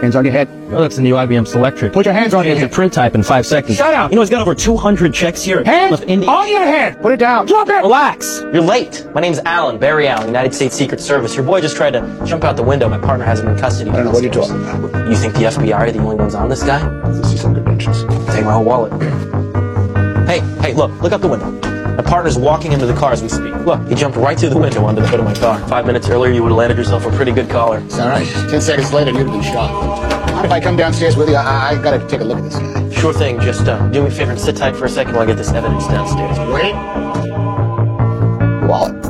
Hands on your head. Oh, that's the new IBM Selectric. Put your hands on your It's a head. print type in 5 seconds. Shut up! You know, he's got over 200 checks here. Hands Of India. on your head. Put it down. Drop it. Relax. You're late. My name's Alan, Barry Allen, United States Secret Service. Your boy just tried to jump out the window. My partner has him in custody. I don't know what you're talking about. You think the FBI are the only ones on this guy? Let's see some credentials. Take my whole wallet. Hey, look out the window. My partner's walking into the car as we speak. Look, he jumped right through the window onto the hood of my car. 5 minutes earlier, you would have landed yourself a pretty good caller. It's all right. 10 seconds later, you'd have been shot. Mind if I come downstairs with you? I gotta take a look at this guy. Sure thing. Just do me a favor and sit tight for a second while I get this evidence downstairs. Wait. Wallet.